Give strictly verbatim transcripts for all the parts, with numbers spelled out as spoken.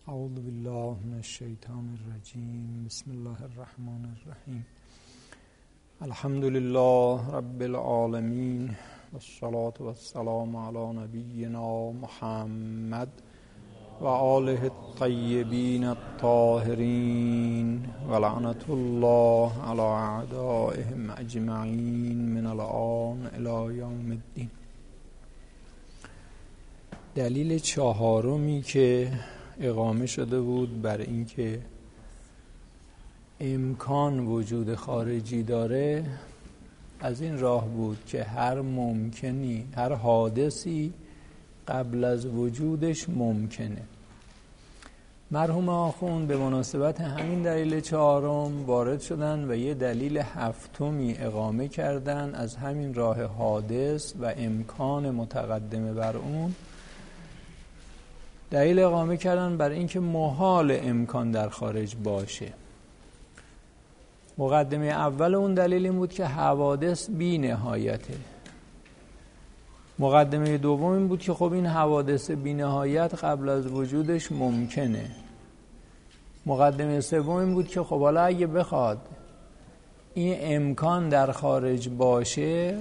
اعوذ بالله من الشیطان الرجیم. بسم الله الرحمن الرحیم. الحمد لله رب العالمین والصلاة والسلام علی نبینا محمد و آله الطیبین الطاهرین و لعنت الله علی اعدائهم اجمعین من الآن الی یوم الدین. دلیل چهارمی که اقامه شده بود بر اینکه امکان وجود خارجی داره از این راه بود که هر ممکنی، هر حادثی قبل از وجودش ممکنه. مرحوم آخوند به مناسبت همین دلیل چهارم وارد شدن و یه دلیل هفتمی اقامه کردن از همین راه حادث و امکان متقدمه بر اون. دلیل اقامه کردن بر اینکه محال امکان در خارج باشه. مقدمه اول اون دلیل این بود که حوادث بی نهایته. مقدمه دوم این بود که خب این حوادث بی نهایت قبل از وجودش ممکنه. مقدمه سوم این بود که خب حالا اگه بخواد این امکان در خارج باشه،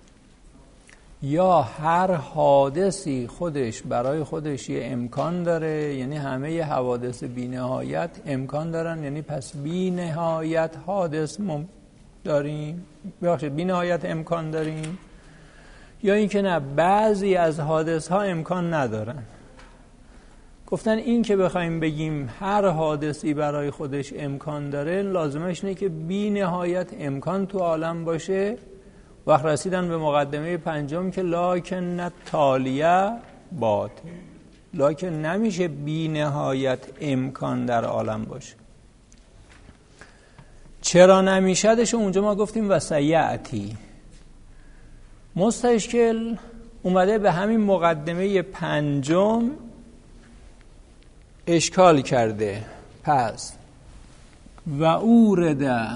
یا هر حادثی خودش برای خودش یه امکان داره، یعنی همه ی حوادث بی نهایت امکان دارن، یعنی پس بی نهایت حادث مم داریم ببخشید بی نهایت امکان داریم، یا اینکه نه بعضی از حادث ها امکان ندارن. گفتن این که بخوایم بگیم هر حادثی برای خودش امکان داره لازمش اینه که بی نهایت امکان تو عالم باشه. وقت رسیدن به مقدمه پنجم که لکن تالیه باطل، لکن نمیشه بی نهایت امکان در عالم باشه. چرا نمیشدش اونجا ما گفتیم و سیعتی. مستشکل اومده به همین مقدمه پنجم اشکال کرده. پس و اورده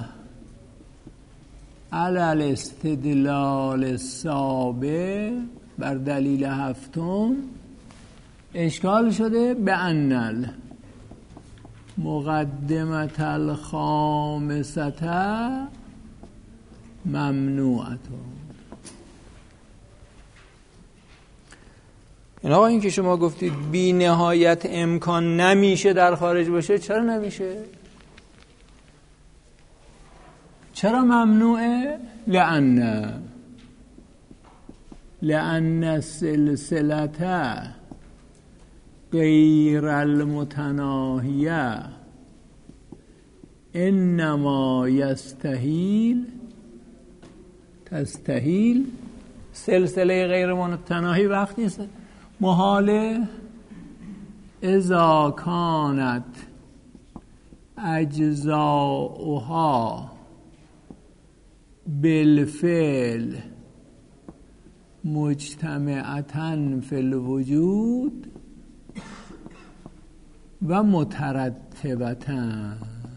علل استدلال السابع، بر دلیل هفتم اشکال شده به انل مقدمت الخامسة ممنوعة. این آقا این که شما گفتید بی نهایت امکان نمیشه در خارج باشه، چرا نمیشه؟ چرا ممنوعه؟ لأن لأن السلسلة غیر المتناهیه انما یستحیل تستحیل. سلسله غیر متناهی وقتی محاله اذا کانت اجزاؤها بالفعل مجتمعتاً فی الوجود و مترتبتاً.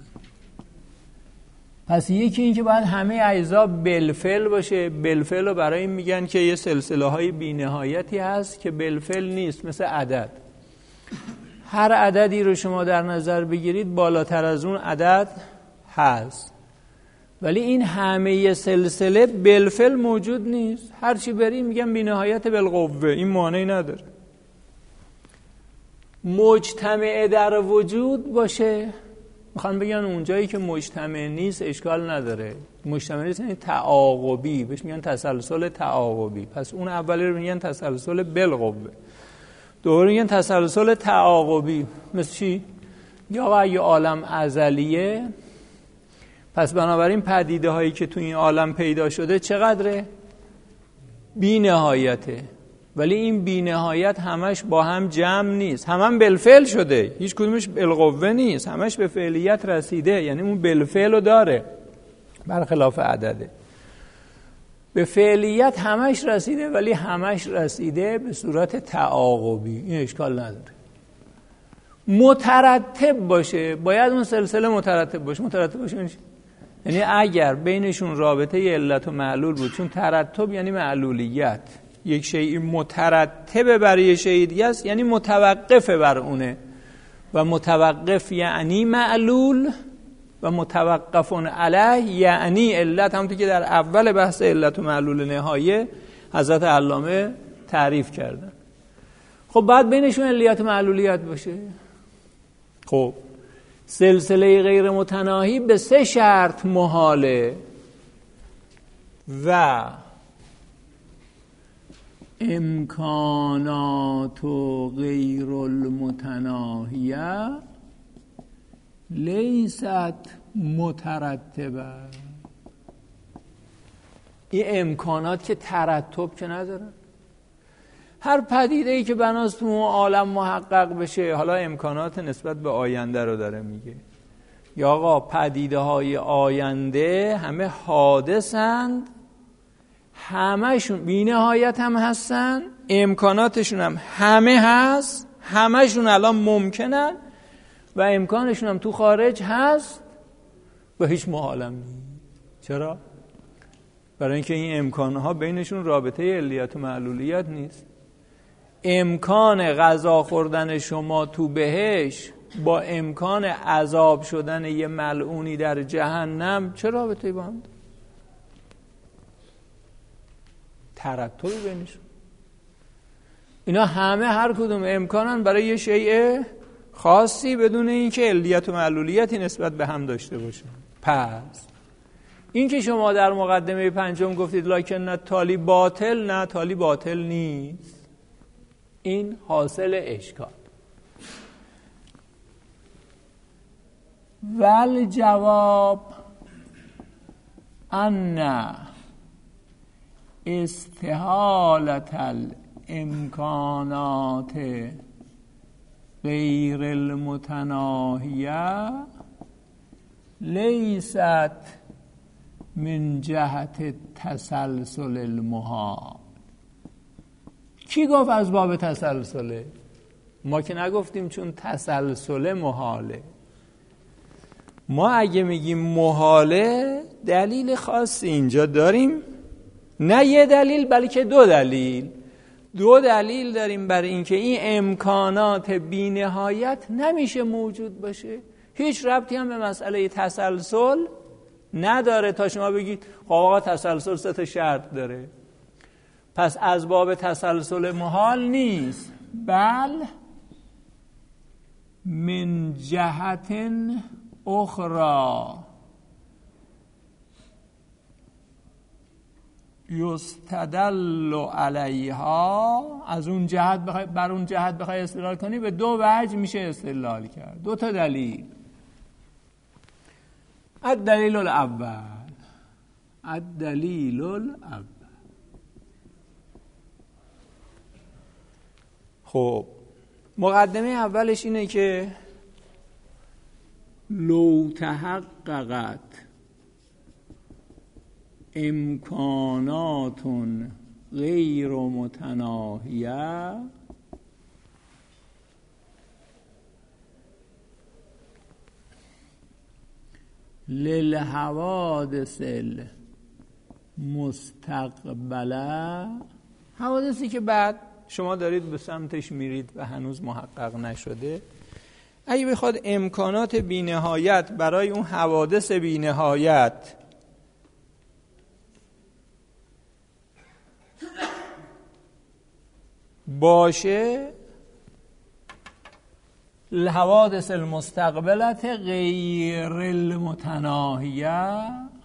پس یکی این که باید همه اجزا بالفعل باشه. بالفعل رو برای این میگن که یه سلسله های بی نهایتی هست که بالفعل نیست، مثل عدد. هر عددی رو شما در نظر بگیرید بالاتر از اون عدد هست، ولی این همه سلسله بالفعل موجود نیست. هر چی بری میگم بی نهایت بالقوه، این معنی نداره. مجتمع در وجود باشه، میخوان بگن اونجایی که مجتمع نیست اشکال نداره. مجتمع نیست یعنی تعاقبی، بهش میگن تسلسل تعاقبی. پس اون اولی رو میگن تسلسل بالقوه، دومی میگن تسلسل تعاقبی. مثل چی؟ یا اگه عالم ازلیه، پس بنابراین پدیده هایی که تو این عالم پیدا شده چقدره؟ بی نهایته. ولی این بی نهایت همش با هم جمع نیست، هم هم بالفعل شده، هیچ کدومش بالقوه نیست، همش به فعلیت رسیده، یعنی اون بالفعل رو داره، برخلاف عدده. به فعلیت همش رسیده، ولی همش رسیده به صورت تعاقبی، این اشکال نداره. مترتب باشه، باید اون سلسله مترتب باشه. مترتب باشه یعنی یعنی اگر بینشون رابطه علت و معلول بود، چون ترتب یعنی معلولیت، یک شیء مترتب بر یک شیء دیگه است، یعنی متوقف بر اونه. و متوقف یعنی معلول و متوقف علیه یعنی علت، همونطور که در اول بحث علت و معلول نهایه حضرت علامه تعریف کردن. خب بعد بینشون علیت و معلولیت باشه. خب سلسله غیر متناهی به سه شرط محاله و امکانات و غیر المتناهیه لیست مترتبه. این امکانات که ترتب که ندارن. هر پدیده ای که بناست تو عالم محقق بشه، حالا امکانات نسبت به آینده رو داره میگه، یا آقا پدیده های آینده همه حادثند، همهشون بی نهایت هم هستن، امکاناتشون هم همه هست، همهشون الان ممکنن و امکانشون هم تو خارج هست و هیچ محالم نیست. چرا؟ برای اینکه این امکانها بینشون رابطه علیت و معلولیت نیست. امکان غذا خوردن شما تو بهشت با امکان عذاب شدن یه ملعونی در جهنم چه رابطه‌ای با هم؟ ترتبی بینشون. اینا همه هر کدوم امکانن برای یه شیء خاصی بدون اینکه علیت و معلولیتی نسبت به هم داشته باشه. پس این که شما در مقدمه پنجم گفتید لکن نه تالی باطل، نه تالی باطل نیست، این حاصل اشکال. ول جواب ان استحالت الامکانات غیر المتناهیه لیست من جهت تسلسل المحال. کی گفت از باب تسلسله؟ ما که نگفتیم، چون تسلسل محاله. ما اگه میگیم محاله دلیل خاصی اینجا داریم، نه یه دلیل بلکه دو دلیل. دو دلیل داریم برای اینکه این امکانات بی نهایت نمیشه موجود باشه. هیچ ربطی هم به مسئله تسلسل نداره تا شما بگید خب آقا تسلسل سه تا شرط داره، پس از باب تسلسل محال نیست، بل من جهت اخرى یستدل علیها. از اون جهت بخوای بر اون جهت بخوای استدلال کنی به دو وجه میشه استدلال کرد، دو تا دلیل. الدلیل الاول الدلیل الاول خب مقدمه اولش اینه که لو تحققت امکانات غیر متناهیه للحوادث المستقبله، حوادثی که بعد شما دارید به سمتش میرید و هنوز محقق نشده، اگه بخواد امکانات بی‌نهایت برای اون حوادث بی‌نهایت باشه، الحوادث المستقبلت غیر المتناهیه،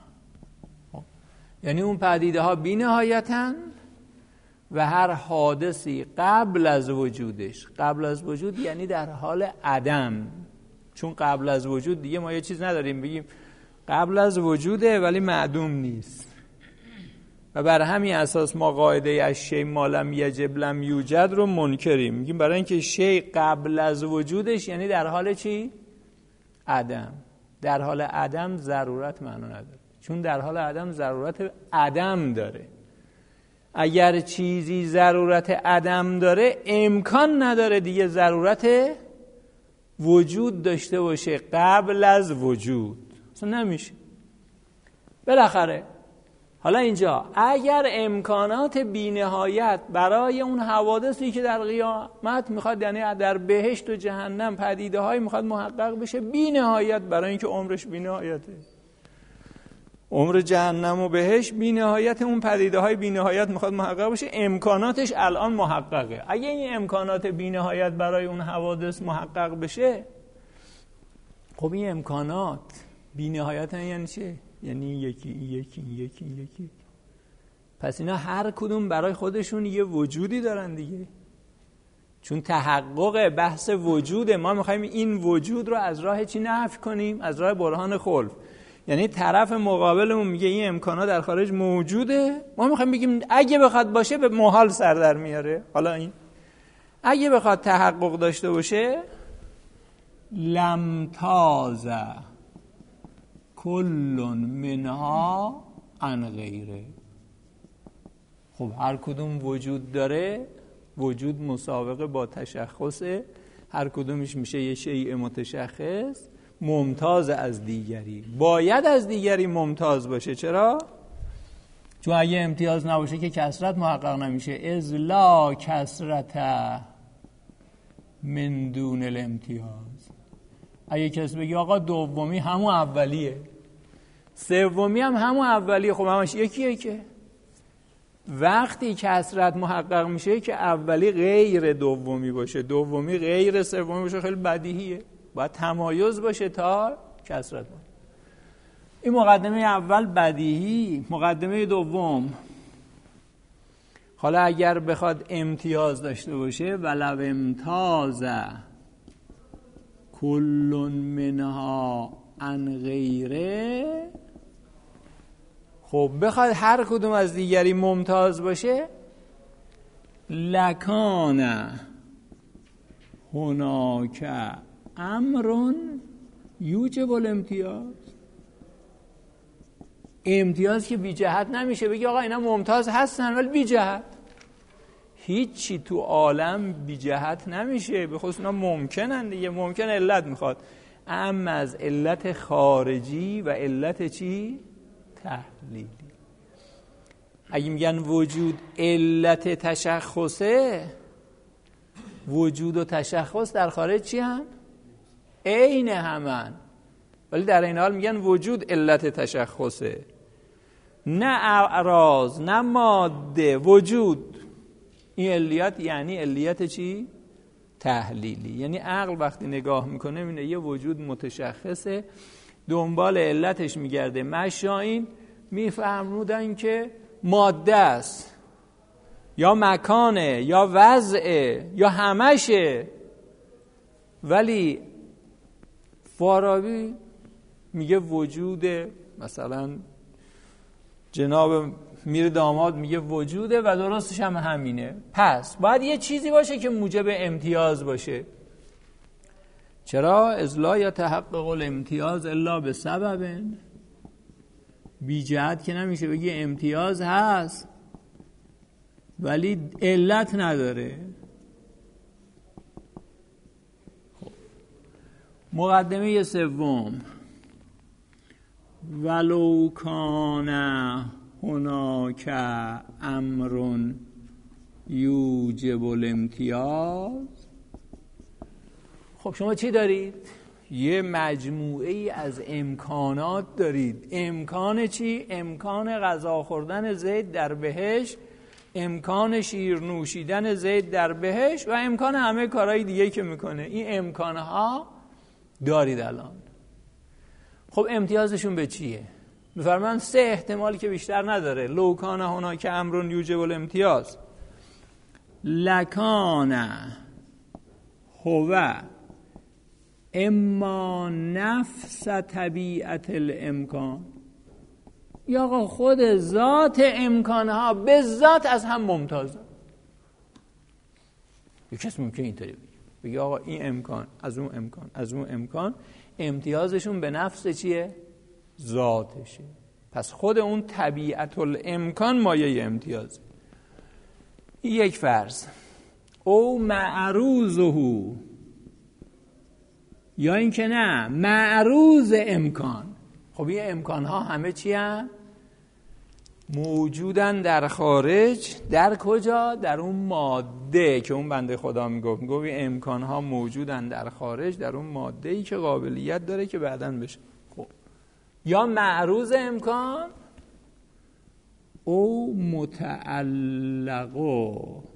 یعنی اون پدیده ها بی نهایتن و هر حادثی قبل از وجودش، قبل از وجود یعنی در حال عدم، چون قبل از وجود دیگه ما یه چیز نداریم بگیم قبل از وجوده ولی معدوم نیست، و بر همین اساس ما قاعده الشیء ما لم یجب لم یوجد رو منکریم، میگیم برای اینکه شیء قبل از وجودش یعنی در حال چی؟ عدم. در حال عدم ضرورت معنا نداره، چون در حال عدم ضرورت عدم داره. اگر چیزی ضرورت عدم داره امکان نداره دیگه ضرورت وجود داشته باشه قبل از وجود، اصلا نمیشه. بالاخره حالا اینجا اگر امکانات بی‌نهایت برای اون حوادثی که در قیامت میخواد، یعنی در بهشت و جهنم پدیده های میخواد محقق بشه بی‌نهایت، برای اینکه عمرش بی‌نهایته، عمر جهنم و بهشت بی‌نهایت، اون پدیده های بی‌نهایت میخواد محقق بشه، امکاناتش الان محققه. اگه این امکانات بی‌نهایت برای اون حوادث محقق بشه، خب این امکانات بی‌نهایت یعنی چه؟ یعنی یکی یکی یکی یکی پس اینا هر کدوم برای خودشون یه وجودی دارن دیگه. چون تحقق بحث وجود، ما میخوایم این وجود رو از راه چی نفی کنیم؟ از راه برهان خلف. یعنی طرف مقابلمون میگه این امکانات در خارج موجوده، ما میخوایم بگیم اگه بخواد باشه به محال سر در میاره. حالا این اگه بخواد تحقق داشته باشه، لم تازه کلون منها عن غیره. خب هر کدوم وجود داره، وجود مسابقه با تشخصه، هر کدومش میشه یه شیء متشخص ممتاز از دیگری، باید از دیگری ممتاز باشه. چرا؟ چون اگه امتیاز نباشه که کثرت محقق نمیشه. از لا کثرت من دون الامتیاز. اگه کسی بگی آقا دومی همون اولیه، سومی هم همون اولیه، خب همش یکیه. که وقتی کثرت محقق میشه که اولی غیر دومی باشه، دومی غیر سومی باشه، خیلی بدیهیه، باید تمایز باشه تا کثرت باشه. این مقدمه اول بدیهی. مقدمه دوم، حالا اگر بخواد امتیاز داشته باشه، ولو امتاز کلون منها عن غیره، خب بخواد هر کدوم از دیگری ممتاز باشه، لکان هناک امرون یوجب الامتیاز. امتیاز که بی جهت نمیشه، بگی آقا اینا ممتاز هستن ولی بی جهت. هیچی تو عالم بی جهت نمیشه، به خصوص اینا ممکنن دیگه. ممکن علت میخواد، اما از علت خارجی و علت چی؟ تحلیلی. اگه میگن وجود علت تشخصه، وجود و تشخص در خارج چی هم؟ عین همن، ولی در این حال میگن وجود علت تشخصه، نه اعراض نه ماده، وجود. این علیت یعنی علیت چی؟ تحلیلی. یعنی عقل وقتی نگاه میکنه میبینه یه وجود متشخصه، دنبال علتش میگرده. مشایین میفهمودن که ماده است یا مکانه یا وضعه یا همشه، ولی فارابی میگه وجود، مثلا جناب میر داماد میگه وجوده و درستش هم همینه. پس باید یه چیزی باشه که موجب امتیاز باشه. چرا؟ از لا یتحقق الامتیاز الا بسبب. بی جهت که نمیشه بگی امتیاز هست ولی علت نداره. خب. مقدمه سوم، ولو کان هناک امر یوجب الامتیاز. خب شما چی دارید؟ یه مجموعه ای از امکانات دارید. امکان چی؟ امکان غذا خوردن زید در بهشت، امکان شیر نوشیدن زید در بهشت و امکان همه کارهای دیگه که میکنه. این امکانها دارید الان. خب امتیازشون به چیه؟ میفرمان سه احتمالی که بیشتر نداره. لو کان هناک امر یوجب الامتیاز، لکان هو اما نفس طبیعت الامکان، یا آقا خود ذات امکانها به ذات از هم ممتازه. یه کسی ممکنه اینطوری بگه، بگه آقا این امکان از اون امکان از اون امکان امتیازشون به نفس چیه؟ ذاتشه. پس خود اون طبیعت الامکان مایه امتیاز. یک فرض، او معروضه، یا این که نه معروض امکان. خب این امکان ها همه چی هست؟ موجودن در خارج. در کجا؟ در اون ماده که اون بنده خدا میگفت میگفت این امکانها موجودن در خارج، در اون ماده‌ای که قابلیت داره که بعداً بشه. خب یا معروض امکان او متعلقو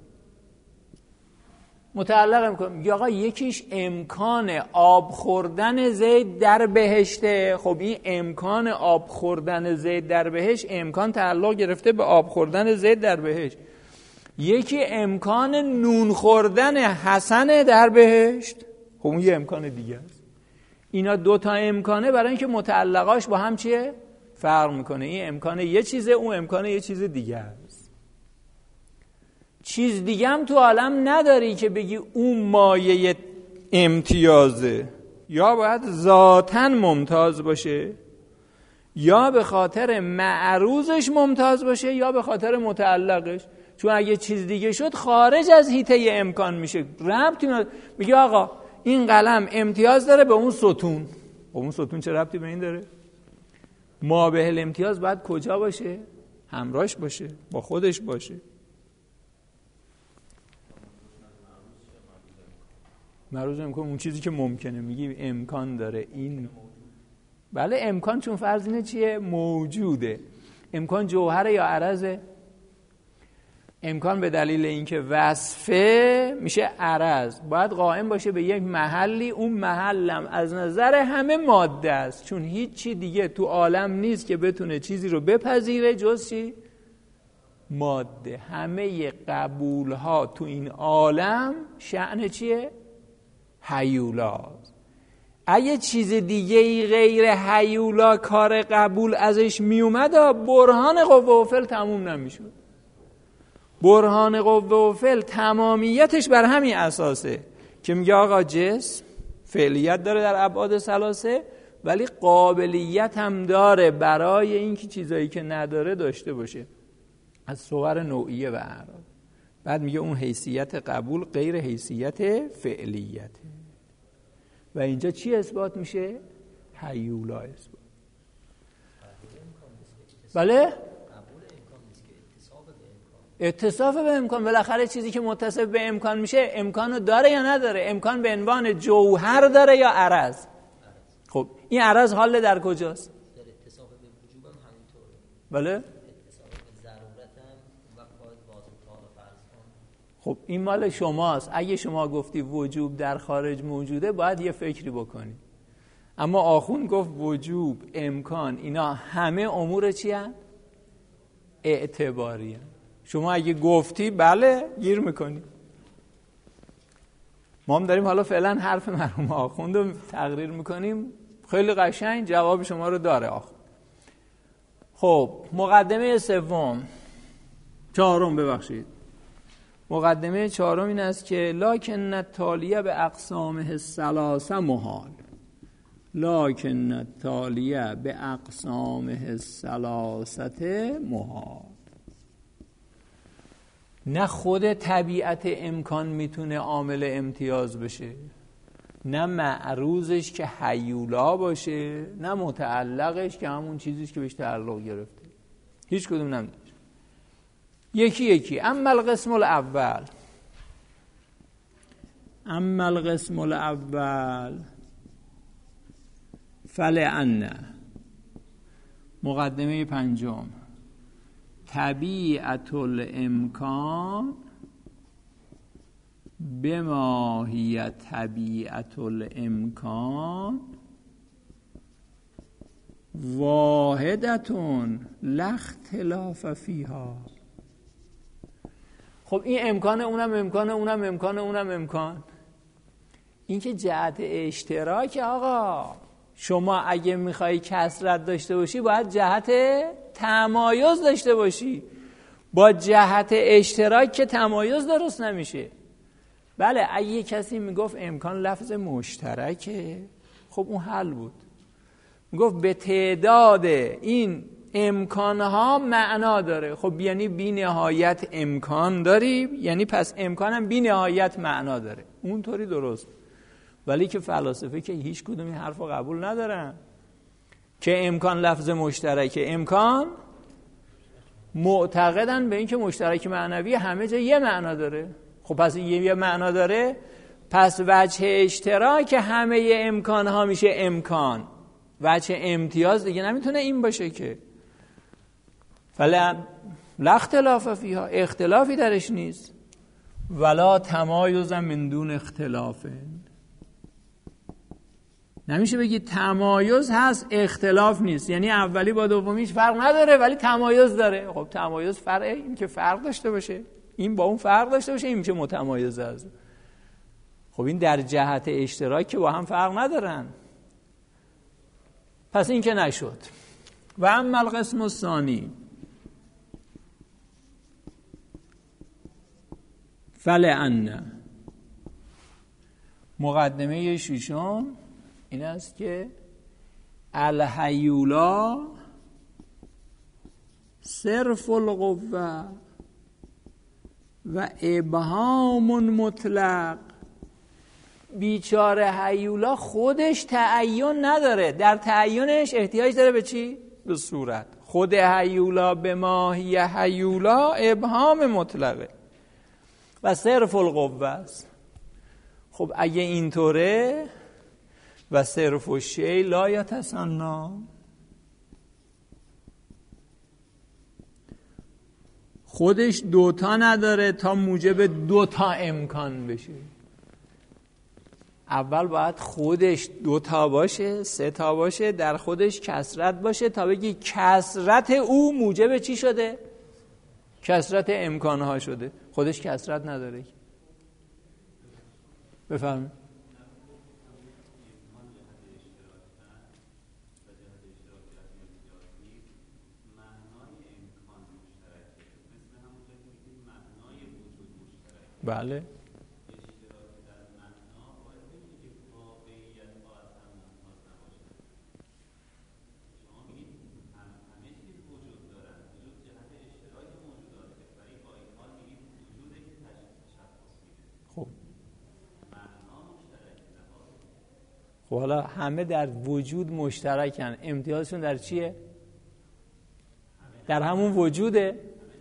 متعلق امکان. میگه آقا یکیش امکان آب خوردن زید در بهشته. خب این امکان آب خوردن زید در بهشت، امکان تعلق گرفته به آب خوردن زید در بهشت. یکی امکان نون خوردن حسن در بهشت، خب اون یه امکان دیگه است. اینا دوتا امکانه برای اینکه متعلقاش با هم چیه؟ فرق میکنه. این امکان یه چیزه، اون امکان یه چیز دیگه است. چیز دیگه هم تو عالم نداری که بگی اون مایه امتیازه. یا باید ذاتاً ممتاز باشه، یا به خاطر معروضش ممتاز باشه، یا به خاطر متعلقش. چون اگه چیز دیگه شد خارج از حیطه امکان میشه. ربطی نداره. میگه آقا این قلم امتیاز داره به اون ستون. به اون ستون چه ربطی به این داره؟ ما به الامتیاز باید کجا باشه؟ همراهش باشه، با خودش باشه. معروض امکان اون چیزی که ممکنه. میگی امکان داره این. بله امکان چون فرض اینه چیه؟ موجوده. امکان جوهره یا عرضه؟ امکان به دلیل اینکه وصفه میشه عرض، باید قائم باشه به یک محلی. اون محلم از نظر همه ماده است، چون هیچ چی دیگه تو عالم نیست که بتونه چیزی رو بپذیره جز چی؟ ماده. همه قبول ها تو این عالم شأن چیه؟ هیولا. اگه چیز دیگه ای غیر هیولا کار قبول ازش می اومد، برهان قوه و فعل تموم نمیشد. برهان قوه و فعل تمامیتش بر همین اساسه که میگه آقا جسم فعلیت داره در ابعاد ثلاثه، ولی قابلیت هم داره برای اینکه چیزایی که نداره داشته باشه، از صور نوعیه و اعراض. بعد میگه اون حیثیت قبول غیر حیثیت فعلیته. و اینجا چی اثبات میشه؟ هیولا اثبات. بله؟ اتصاف به امکان. بالاخره چیزی که متصف به امکان میشه امکانو داره یا نداره؟ امکان به عنوان جوهر داره یا عرض؟ خب این عرض حال در کجاست؟ در اتصاف به وجوب هم همینطوره. بله؟ اتصاف به ضرورت هم وقت باید واضح تعالی فرض کنه. خب این مال شماست. اگه شما گفتی وجوب در خارج موجوده باید یه فکری بکنی. اما آخوند گفت وجوب، امکان، اینا همه امور چی هن؟ اعتباری هن. شما اگه گفتی بله گیر میکنی. ما هم داریم حالا فعلا حرف مرحوم آخوند رو تقریر میکنیم. خیلی قشنگ جواب شما رو داره آخوند. خب مقدمه سوم چهارم ببخشید مقدمه چهارم این است که لکن التالیه به اقسامه الثلاثه محال. لکن التالیه به اقسامه الثلاثه محال. نه خود طبیعت امکان میتونه عامل امتیاز بشه، نه معروضش که هیولا باشه، نه متعلقش که همون چیزیش که بهش تعلق گرفته. هیچ کدوم نمیشه. یکی یکی. اما القسم الاول اما القسم الاول فلأن مقدمه پنجم طبیعت الامکان بما هی طبیعت الامکان واحدتون لا اختلاف فیها. خب این امکان اونم امکان اونم امکان اونم امکان. این که جهت اشتراک آقا شما اگه میخوای کثرت داشته باشی باید جهت تمایز داشته باشی. با جهت اشتراک که تمایز درست نمیشه. بله اگه کسی میگفت امکان لفظ مشترکه خب اون حل بود. میگفت به تعداد این امکانها معنا داره. خب یعنی بی نهایت امکان داری، یعنی پس امکانم بی نهایت معنا داره. اونطوری درست. ولی که فلاسفه که هیچ کدوم این حرف رو قبول ندارن که امکان لفظ مشترکه. امکان معتقدن به این که مشترک معنوی همه جا یه معنا داره. خب پس یه, یه معنا داره، پس وجه اشتراک همه امکان ها میشه امکان، وجه امتیاز دیگه نمیتونه این باشه که. فلا لا اختلاف فیها، اختلافی درش نیست. ولا تمایز من دون اختلاف، نمیشه بگی تمایز هست اختلاف نیست، یعنی اولی با دومیش فرق نداره ولی تمایز داره. خب تمایز فرقه، این که فرق داشته باشه، این با اون فرق داشته باشه، این میشه متمایز است. خب این در جهت اشتراک که با هم فرق ندارن، پس این که نشد. و اما القسم الثانی فلأن، مقدمه ششم این است که الهیولا صرف القوه و ابهام مطلق. بیچاره هیولا خودش تعین نداره، در تعینش احتیاج داره به چی؟ به صورت. خود هیولا به ماهی هیولا ابهام مطلقه و صرف القوه است. خب اگه اینطوره و صرف الشیء لا یتسنا، خودش دوتا نداره تا موجب دوتا امکان بشه. اول باید خودش دوتا باشه، سه تا باشه، در خودش کثرت باشه تا بگی کثرت او موجب چی شده؟ کثرت امکانها شده. خودش کثرت نداره. بفرمایید. بله. خب خب حالا همه در وجود مشترکن، امتیازشون در چیه؟ در همون وجوده.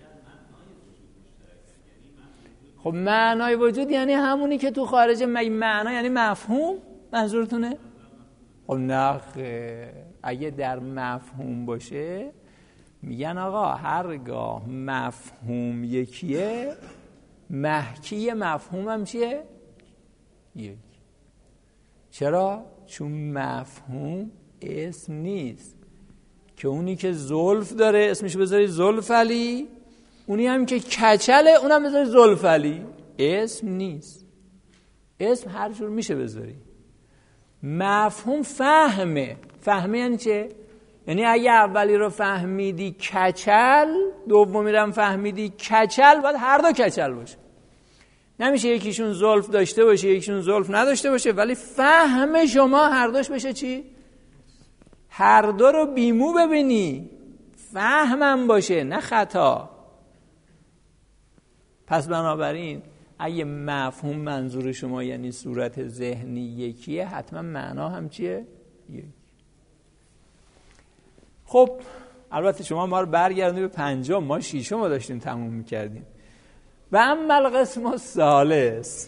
خب معنای وجود یعنی همونی که تو خارج معنا، یعنی مفهوم منظورتونه؟ خب نه، اگه در مفهوم باشه میگن آقا هرگاه مفهوم یکیه محکی مفهوم هم چیه؟ یک. چرا؟ چون مفهوم اسم نیست که اونی که زلف داره اسمش بذاری زلفلی، اونی هم که کچله اونم بذاری زلفلی، اسم نیست. اسم هر جور میشه بذاری. مفهوم فهمه. فهمه یعنی چه؟ یعنی اگه اولی رو فهمیدی کچل، دومی رو فهمیدی کچل، باید هر دو کچل باشه. نمیشه یکیشون زلف داشته باشه یکیشون زلف نداشته باشه، ولی فهم شما هر دوش بشه چی؟ هر دو رو بیمو ببینی، فهمم باشه نه خطا. پس بنابراین اگه مفهوم منظور شما یعنی صورت ذهنی یکیه، حتما معنا هم چیه؟ یک. خب البته شما ما رو برگردونید به پنجم، ما شیشم رو داشتیم تموم میکردیم. و اما القسم الثالث،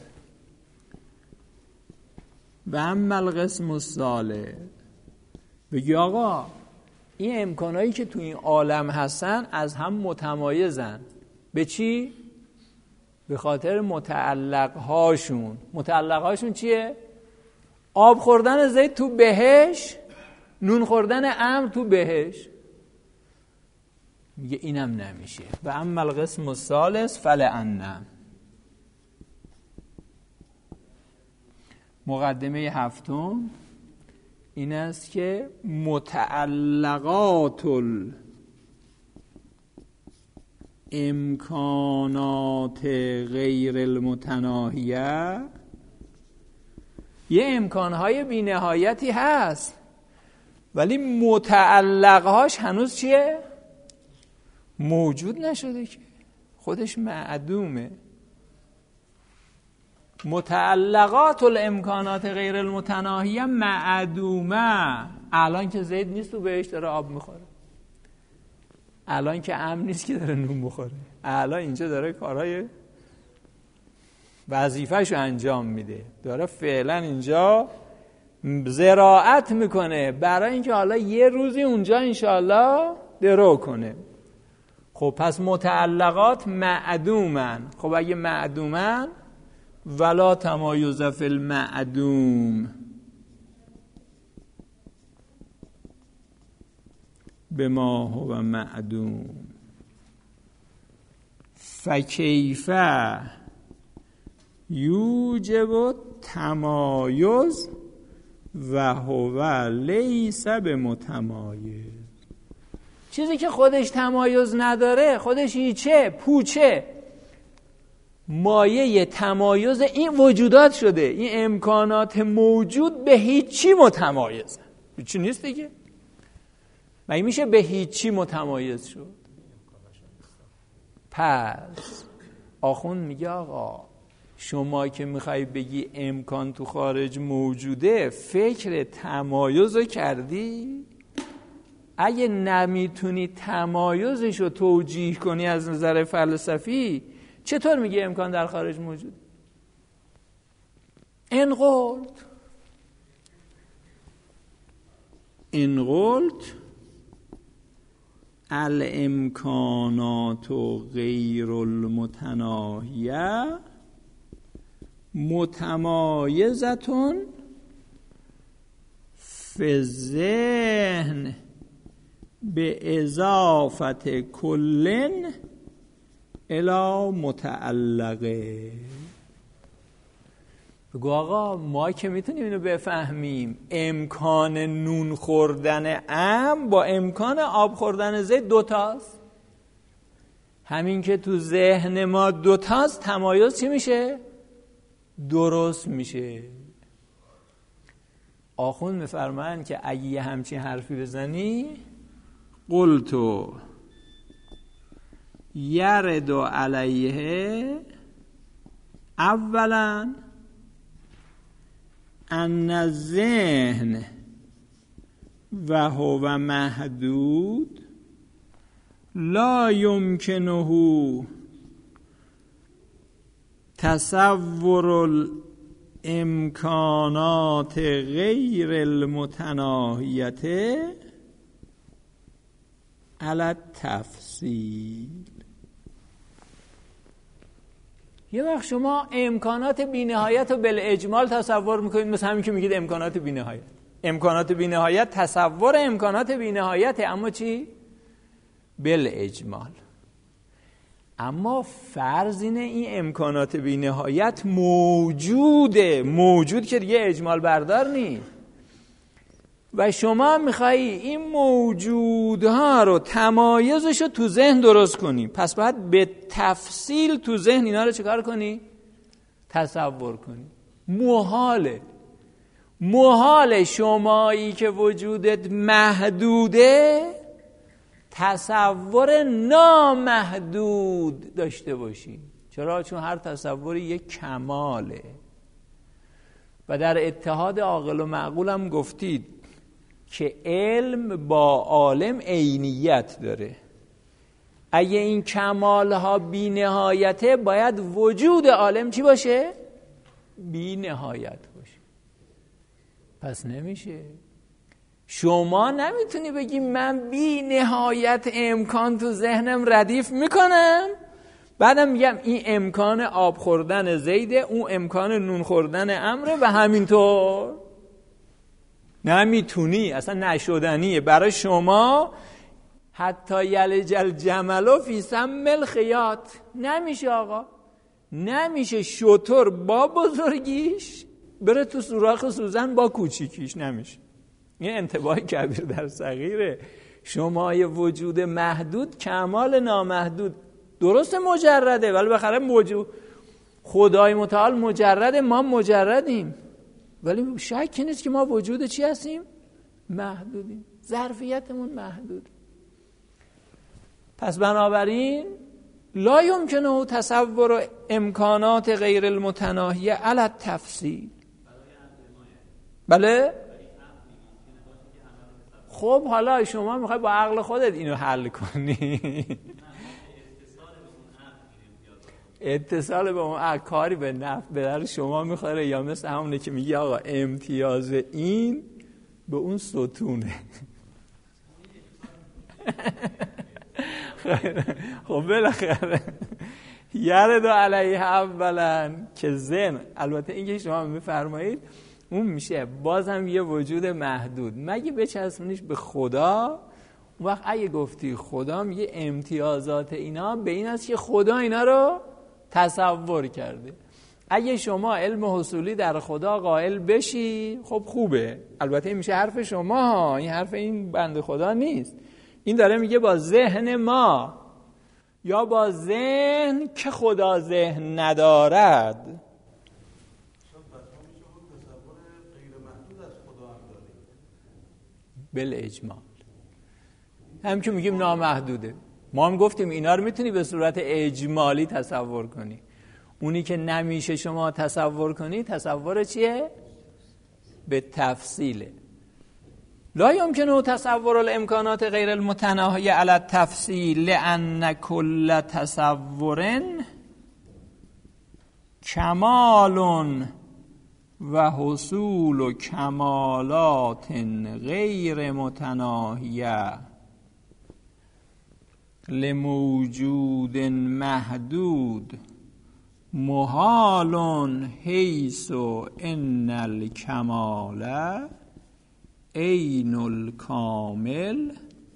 و اما القسم الثالث، بگی آقا این امکانایی که تو این عالم هستن از هم متمایزن. به چی؟ به خاطر متعلق هاشون. متعلق هاشون چیه؟ آب خوردن زید تو بهش، نون خوردن امر تو بهش. میگه اینم نمیشه. و اما القسم الثالث فلأن، مقدمه هفتم این است که متعلقات امکانات غیر المتناهیه، یه امکانهای بی نهایتی هست ولی متعلقهاش هنوز چیه؟ موجود نشده که، خودش معدومه. متعلقات الامکانات غیر المتناهیه معدومه. الان که زید نیست تو بهش داره آب میخوره. الان که امن نیست که داره نون بخوره، الان اینجا داره کارهای وظیفه‌شو انجام میده، داره فعلا اینجا زراعت میکنه برای اینکه حالا یه روزی اونجا انشالله درو کنه. خب پس متعلقات معدومن. خب اگه معدومن ولا تمایز فی المعدوم بما هو معدوم فکیف یوجب تمایز و هو لیس بمتمایز. چیزی که خودش تمایز نداره، خودش هیچه، پوچه، مایه تمایز این وجودات شده. این امکانات موجود به هیچی متمایزه. هیچی نیست دیگه. مگه میشه به هیچی متمایز شد؟ پس آخوند میگه آقا شما که میخوای بگی امکان تو خارج موجوده، فکر تمایز رو کردی؟ اگه نمیتونی تمایزش رو توجیه کنی از نظر فلسفی، چطور میگی امکان در خارج موجود؟ این قلت این قلت الامکانات غیر المتناهیه متمایزتون فی ذهن به اضافت کلن الی متعلقه. بگو آقا ما که میتونیم اینو بفهمیم، امکان نون خوردن ام با امکان آب خوردن زید دوتاست. همین که تو ذهن ما دوتاست، تمایز چی میشه؟ درست میشه. آخوند میفرمایند که اگه یه همچین حرفی بزنی، قلتو یرد علیه اولا ان الذهن و هو محدود لا یمکنه تصور الامکانات غیر المتناهیت علی التفصیل. یه وقت شما امکانات بی‌نهایت رو بالاجمال تصور میکنید، مثل همین که میگید امکانات بی‌نهایت. امکانات بی‌نهایت تصور امکانات بی‌نهایت، اما چی؟ بالاجمال. اما فرض اینه این امکانات بی‌نهایت موجوده، موجود که دیگه اجمال بردار نیست، و شما میخوایی این موجودها رو تمایزش رو تو ذهن درست کنی، پس باید به تفصیل تو ذهن اینا رو چیکار کنی؟ تصور کنی. محاله محاله شمایی که وجودت محدوده تصور نامحدود داشته باشی. چرا؟ چون هر تصوری یک کماله. و در اتحاد عاقل و معقول هم گفتید که علم با عالم عینیت داره. اگه این کمالها بی نهایته، باید وجود عالم چی باشه؟ بی نهایت باشه. پس نمیشه. شما نمیتونی بگی من بی نهایت امکان تو ذهنم ردیف میکنم، بعدم میگم این امکان آب خوردن زیده، اون امکان نون خوردن امره و همینطور. نمیتونی، اصلا نشدنیه برای شما. حتی یلج الجمل فی سم الخیاط. نمیشه آقا، نمیشه شتر با بزرگیش بره تو سوراخ سوزن با کوچیکیش. نمیشه. این انتباه کبیر در صغیره. شما یه وجود محدود، کمال نامحدود، درست مجرده، ولی بخره موجود خدای متعال مجرده، ما مجردیم، ولی شکی نیست که ما وجود چی هستیم؟ محدودیم. ظرفیتمون محدود. پس بنابراین لا یمکنه تصور امکانات غیر المتناهیه علی التفصیل. بله؟ خب حالا شما میخوای با عقل خودت اینو حل کنی. اتصال به اون عقل کاری به نفع به در شما میخوره، یا مثل همونه که میگی آقا امتیاز این به اون ستونه. خب بالاخره یرد علیه اولا که ذهن، البته این که شما میفرمایید اون میشه بازم یه وجود محدود، مگه بچسبونیش به خدا. اون وقت اگه گفتی خدا، میگه امتیازات اینا به این است که خدا اینا رو تصور کرده. اگه شما علم حصولی در خدا قائل بشی خب خوبه، البته این میشه حرف شما، این حرف این بنده خدا نیست. این داره میگه با ذهن ما یا با ذهن که خدا ذهن ندارد. بل اجمال هم که میگیم نامحدوده، ما هم گفتیم اینا رو میتونی به صورت اجمالی تصور کنی. اونی که نمیشه شما تصور کنی تصور چیه؟ به تفصیله. لا يمكن تصور الامکانات غیر المتناهیه علی التفصیل لان کل تصور کمال و حصول کمالات غیر متناهیه لموجود محدود محال حیث ان الکمال عین الکامل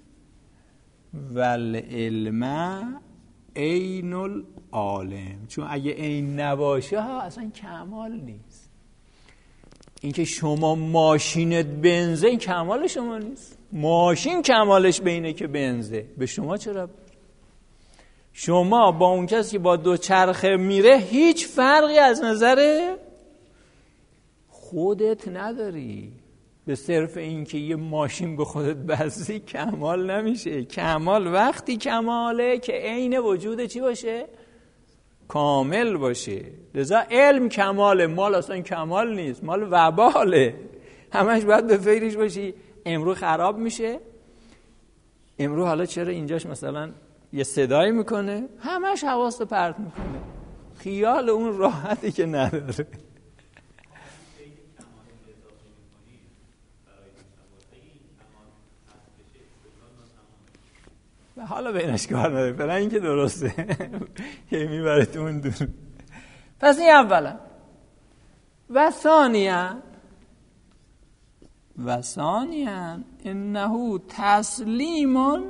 والعلم عین العالم. چون اگه عین نباشه ها اصلا کمال نیست. اینکه شما ماشینت بنزه این کمال شما نیست. ماشین کمالش به اینه که بنزه، به شما چرا؟ شما با اون کسی که با دو چرخه میره هیچ فرقی از نظر خودت نداری. به صرف این که یه ماشین به خودت بستی کمال نمیشه. کمال وقتی کماله که عین وجود چی باشه؟ کامل باشه. لذا علم کماله، مال اصلا کمال نیست، مال وباله. همش باید به فکرش باشی امرو خراب میشه، امرو حالا چرا اینجاش مثلا یه صدایی میکنه، همش حواست پرت میکنه، خیال اون راحتی که نداره. حالا بینش کار نداره، فعلا این که درسته که میبره تو اون دور. پس این اولا. و ثانیا و ثانیا انه تسلیم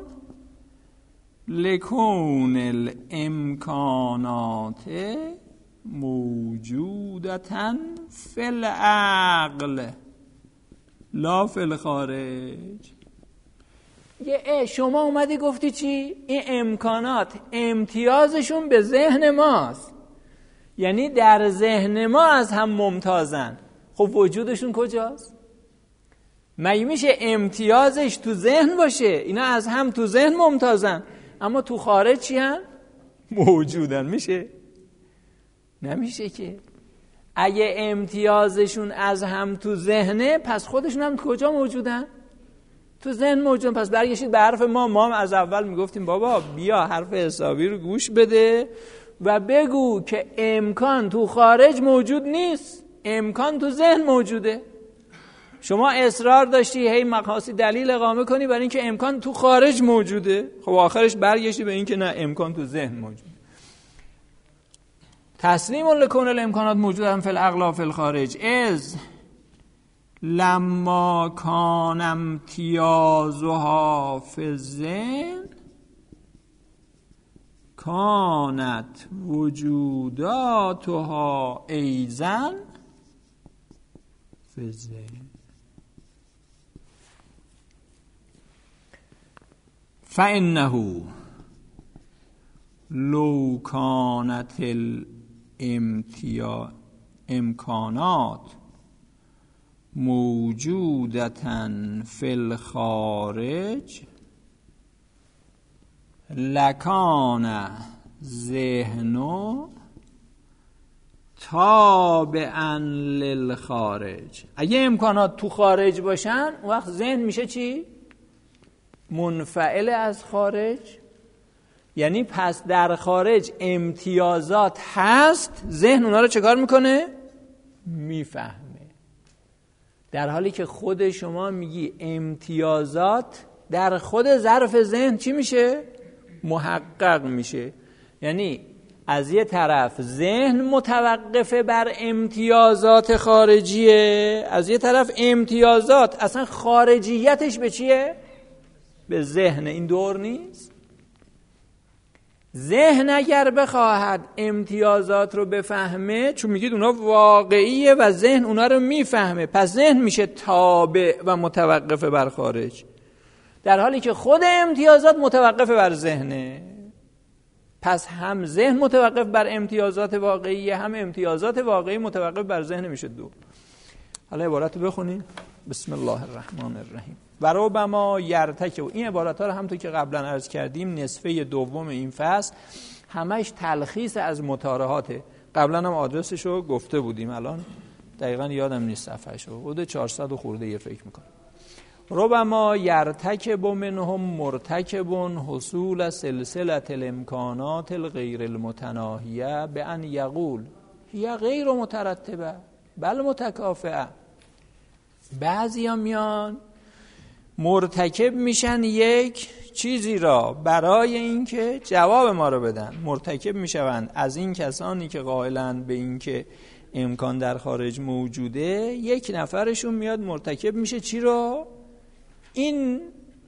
لکون الامکانات موجودتاً فی العقل لا فی الخارج. یه شما اومدی گفتی چی؟ این امکانات امتیازشون به ذهن ماست، یعنی در ذهن ما از هم ممتازن. خب وجودشون کجاست؟ مگه میشه امتیازش تو ذهن باشه؟ اینا از هم تو ذهن ممتازن اما تو خارج چی هن؟ موجودن. میشه؟ نمیشه که. اگه امتیازشون از هم تو ذهنه پس خودشون هم کجا موجودن؟ تو ذهن موجودن. پس برگشید به حرف ما. ما هم از اول میگفتیم بابا بیا حرف حسابی رو گوش بده و بگو که امکان تو خارج موجود نیست، امکان تو ذهن موجوده. شما اصرار داشتی هی مقاصد دلیل اقامه کنی برای اینکه امکان تو خارج موجوده. خب آخرش برگشتی به اینکه نه، امکان تو ذهن موجوده. تسلیم لکون الامکانات موجودن فی العقل و فی الخارج از لما کان امتیازها فی الذهن کانت وجوداتها ایضا فی الذهن فإنه لو كانت الامکانات موجودة في الخارج لکان ذهن تابعا للخارج. اگه امکانات تو خارج باشن وقت ذهن میشه چی؟ منفعل از خارج، یعنی پس در خارج امتیازات هست، ذهن اونا رو چه کار میکنه؟ میفهمه. در حالی که خود شما میگی امتیازات در خود ظرف ذهن چی میشه؟ محقق میشه. یعنی از یه طرف ذهن متوقفه بر امتیازات خارجیه، از یه طرف امتیازات اصلا خارجیتش به چیه؟ به ذهن. این دور نیست. ذهن اگر بخواهد امتیازات رو بفهمه، چون میگید اونا واقعیه و ذهن اونا رو میفهمه، پس ذهن میشه تابع و متوقف بر خارج، در حالی که خود امتیازات متوقف بر ذهنه. پس هم ذهن متوقف بر امتیازات واقعیه، هم امتیازات واقعی متوقف بر ذهن میشه دو. حالا عبارت رو بخونیم. بسم الله الرحمن الرحیم. و ربما یرتکب. این عبارت ها رو همونطور که قبلا عرض کردیم نصفه دوم این فصل همش تلخیص از مطارحاته. قبلا هم آدرسش رو گفته بودیم، الان دقیقا یادم نیست صفحه‌ش رو. حدود چهارصد خورده یه فکر میکنم. ربما یرتکب منهم مرتکب حصول سلسله الامکانات الغیر المتناهیه به ان یقول هی غیر مترتبه بل متکافئه. بعضی ها میان مرتکب میشن یک چیزی را برای اینکه جواب ما رو بدن، مرتکب میشوند از این کسانی که قائلند به این که امکان در خارج موجوده. یک نفرشون میاد مرتکب میشه چی رو؟ این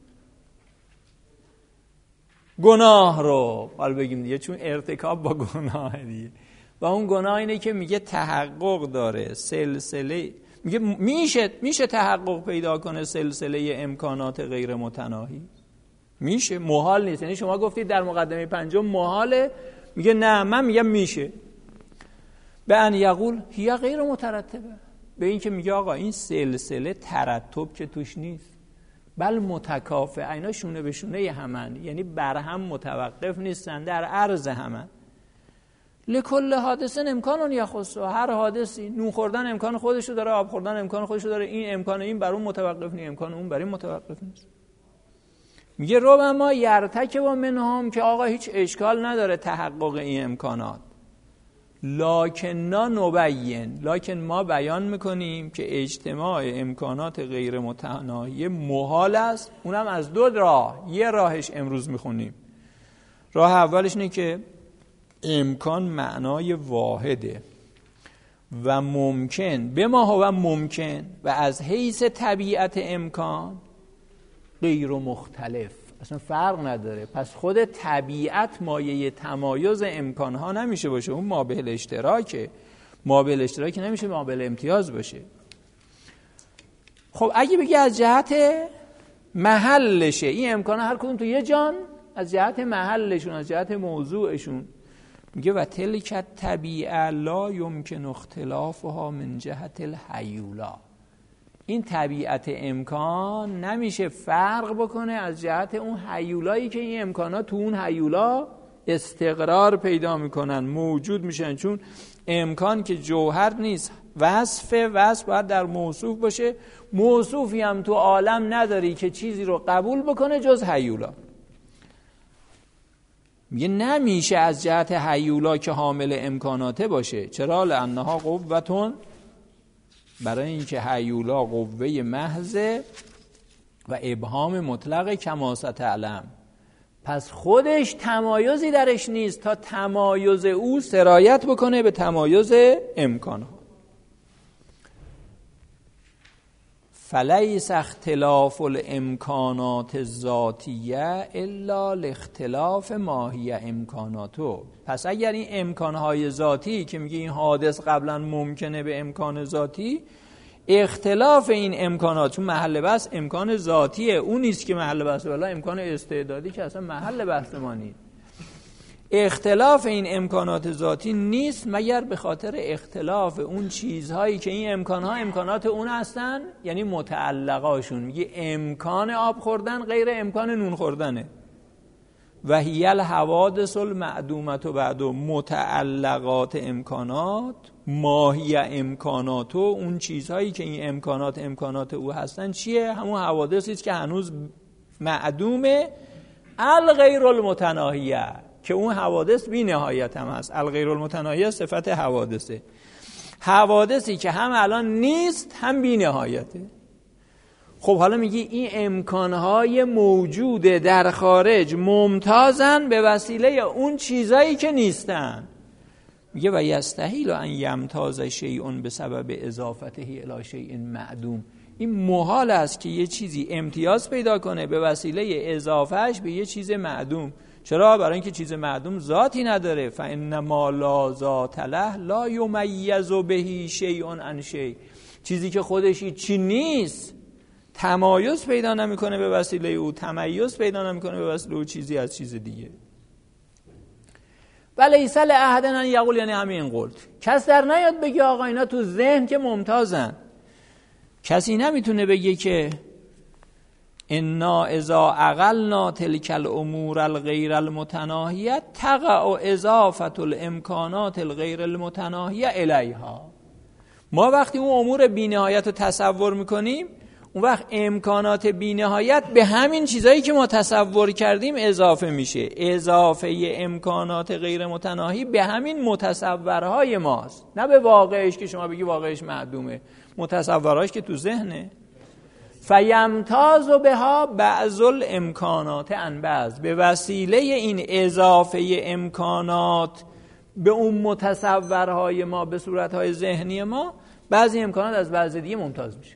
گناه رو. حالا بگیم دیگه، چون ارتکاب با گناه دیگه، و اون گناه اینه که میگه تحقق داره سلسله، میگه میشه میشه تحقق پیدا کنه سلسله امکانات غیر متناهی، میشه، محال نیست. یعنی شما گفتید در مقدمه پنجم محاله، میگه نه من میگم میشه. به ان یقول هی غیر مترتبه، به این که میگه آقا این سلسله ترتب که توش نیست، بل متکافئ، اینا شونه به شونه همن، یعنی بر هم متوقف نیستن، در عرض همن. لکل حادث امکان یخص، هر حادثی نون خوردن امکان خودشو داره، آب خوردن امکان خودشو داره، این امکان این بر اون متوقف نیست، امکان اون بر این متوقف نیست. میگه ربما یرتکب منهم، که آقا هیچ اشکال نداره تحقق این امکانات، لکن نبین، لکن ما بیان میکنیم که اجتماع امکانات غیر متناهی محال است. اونم از دو راه. یه راهش امروز میخونیم، راه اولش اینه که امکان معنای واحده و ممکن به ما هو ممکن و از حیث طبیعت امکان غیر مختلف، اصلا فرق نداره. پس خود طبیعت مایه تمایز امکانها نمیشه باشه، اون مابعل اشتراکه. مابعل اشتراک نمیشه مابعل امتیاز باشه. خب اگه بگی از جهت محلشه، این امکانها هر کدوم تو یه جان، از جهت محلشون، از جهت موضوعشون، میگه و تلک طبیعه لا یمکن اختلافها من جهت الحیولا، این طبیعت امکان نمیشه فرق بکنه از جهت اون حیولایی که این امکانات تو اون حیولا استقرار پیدا میکنن، موجود میشن. چون امکان که جوهر نیست، وصف وصف باید در موصوف باشه. موصوفی هم تو عالم نداری که چیزی رو قبول بکنه جز حیولا. میگه نمیشه از جهت حیولا که حامل امکاناته باشه. چرا؟ لانها قوتون، برای اینکه حیولا قوه محضه و ابهام مطلق کما ستعلم، پس خودش تمایزی درش نیست تا تمایز او سرایت بکنه به تمایز امکانها. فلیس اختلاف الامکانات الذاتیه الا لاختلاف ماهی امکاناتو. پس اگر این امکانهای ذاتی که میگه این حادث قبلا ممکنه به امکان ذاتی، اختلاف این امکانات، چون محل بحث امکان ذاتیه، اون نیست که محل بحث، والا امکان استعدادی که اصلا محل بحث ما نیست. اختلاف این امکانات ذاتی نیست مگر به خاطر اختلاف اون چیزهایی که این امکانها امکانات اون هستن، یعنی متعلقاشون. میگه امکان آب خوردن غیر امکان نون خوردنه. و هی الحوادث المعدومه بعد متعلقات امکانات ماهی امکانات، اون چیزهایی که این امکانات امکانات او هستن چیه؟ همون حوادثی است که هنوز معدوم الغیر المتناهیه، که اون حوادث بی نهایت هم هست. الغیر المتناهیه صفت حوادثه، حوادثی که هم الان نیست هم بی نهایته. خب حالا میگی این امکانهای موجود در خارج ممتازن به وسیله اون چیزایی که نیستن. میگه و یستحیل ان یمتاز شیء به سبب اضافته الی شیء معدوم. این محال است که یه چیزی امتیاز پیدا کنه به وسیله اضافهش به یه چیز معدوم. چرا؟ برای اینکه چیز معدوم ذاتی نداره. فانما لا ذات له لا یمیز به شیء عن شیء. چیزی که خودش چی نیست تمایز پیدا نمیکنه به وسیله او، تمایز پیدا نمیکنه به وسیله او چیزی از چیز دیگه. ولیس لاحد ان یقول، یعنی همین قلت، کس در نیاد بگه آقا اینا تو ذهن که ممتازن. کسی نمیتونه بگه که انا اذا عقلنا تلک الامور الغیر المتناهیه تقع اضافه الامکانات الغیر المتناهیه الیها. ما وقتی اون امور بی‌نهایت رو تصور میکنیم، اون وقت امکانات بی‌نهایت به همین چیزایی که ما تصور کردیم اضافه میشه. اضافه امکانات غیر متناهی به همین متصورهای ماست، نه به واقعش که شما بگی واقعش معدومه، متصورهاش که تو ذهنه. فیمتاز بها بعض الامکانات عن بعض. به وسیله این اضافه امکانات به اون متصورهای ما به صورتهای ذهنی ما، بعضی امکانات از بعضی دیگه ممتاز میشه.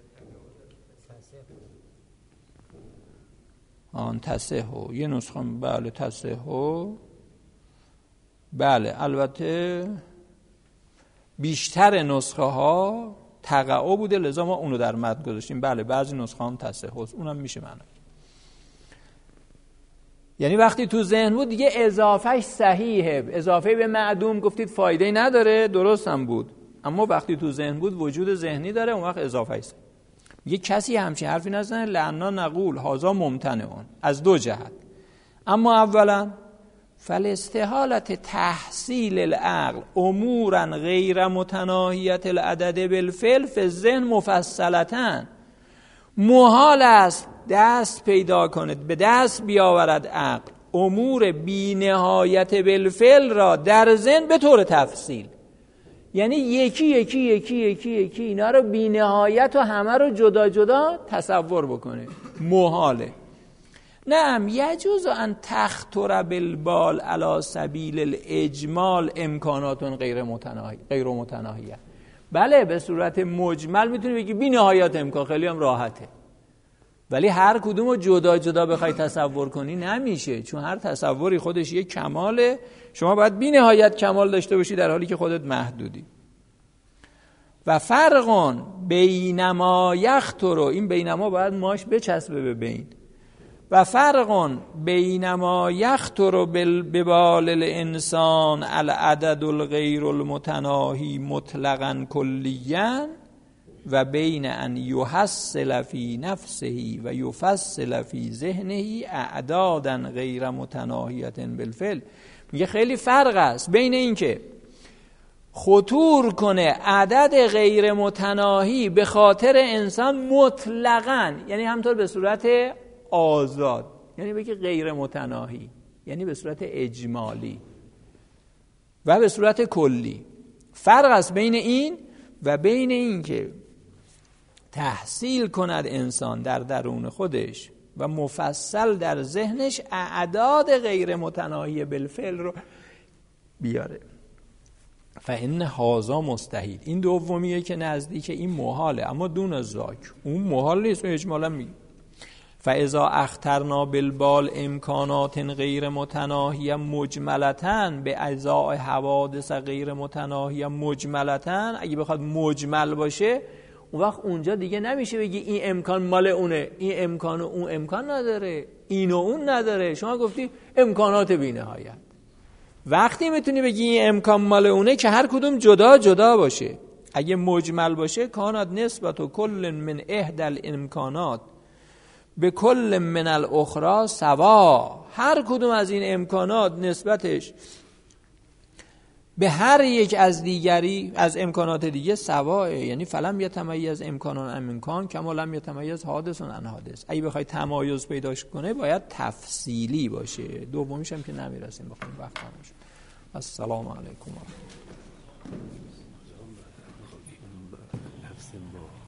آن تصحو یه نسخه، بله تصحو، بله البته بیشتر نسخه ها تقع بوده لذا ما اونو در متن گذاشتیم. بله بعضی نسخه هم تصحو، اونم میشه معنی. یعنی وقتی تو ذهن بود دیگه اضافهش صحیحه. اضافه به معدوم گفتید فایده نداره، درست هم بود، اما وقتی تو ذهن بود وجود ذهنی داره، اون وقت اضافه است. یه کسی همچین حرفی نزنه لعنا نقول هذا ممتنعون از دو جهت. اما اولا فالاستحالت تحصیل العقل امورا غیر متناهیت العدد بالفعل فی الذهن مفصلتن. محال است دست پیدا کند، به دست بیاورد عقل امور بی نهایت بالفعل را در ذهن به طور تفصیل. یعنی یکی یکی یکی یکی یکی اینا رو بی نهایت و همه رو جدا جدا تصور بکنه، محاله. نعم یجوز ان تخطر بالبال علی سبیل الاجمال امکانات غیر متناهی غیر متناهیه. بله به صورت مجمل میتونی بگی بی نهایت امکان، خیلی هم راحته، ولی هر کدوم رو جدا جدا بخوای تصور کنی نمیشه، چون هر تصوری خودش یک کماله. شما باید بی نهایت کمال داشته باشی در حالی که خودت محدودی. و فرقان بینما یخطر، این بینما باید ماش بچسبه به بین. و فرقان بینما یخطر ببال الانسان العدد الغیر المتناهی مطلقا کلیا و بین ان یحصل فی نفسه و یفصل فی ذهنه اعدادا غیر متناهیه بالفعل. میگه خیلی فرق است بین این که خطور کنه عدد غیر متناهی به خاطر انسان مطلقاً، یعنی همطور به صورت آزاد، یعنی بگه غیر متناهی، یعنی به صورت اجمالی و به صورت کلی. فرق است بین این و بین این که تحصیل کند انسان در درون خودش و مفصل در ذهنش اعداد غیر متناهی بالفعل رو بیاره. فإن هذا مستحیل. این دومیه که نزدیک این محاله، اما دون ذاک اون محال نیست، اجمالا میگه فاذا اخترنا بالبال امکانات غیر متناهیه مجملتاً به ازاء حوادث غیر متناهیه مجملتاً. اگه بخواد مجمل باشه اون وقت اونجا دیگه نمیشه بگی این امکان مال اونه، این امکان و اون امکان نداره، این و اون نداره. شما گفتی امکانات بی‌نهایت. وقتی میتونی بگی این امکان مال اونه که هر کدوم جدا جدا باشه. اگه مجمل باشه کانت نسبت و کل من احدى الامکانات به کل من الاخرى سوا. هر کدوم از این امکانات نسبتش به هر یک از دیگری از امکانات دیگه سواه، یعنی فلم یتمیز امکانان ام امکان کما لم یتمیز حادث عن حادث. اگه بخوای تمایز پیداش کنه باید تفصیلی باشه. دومیش هم که نمیرسیم بخوایم وقت تموم شد. السلام علیکم.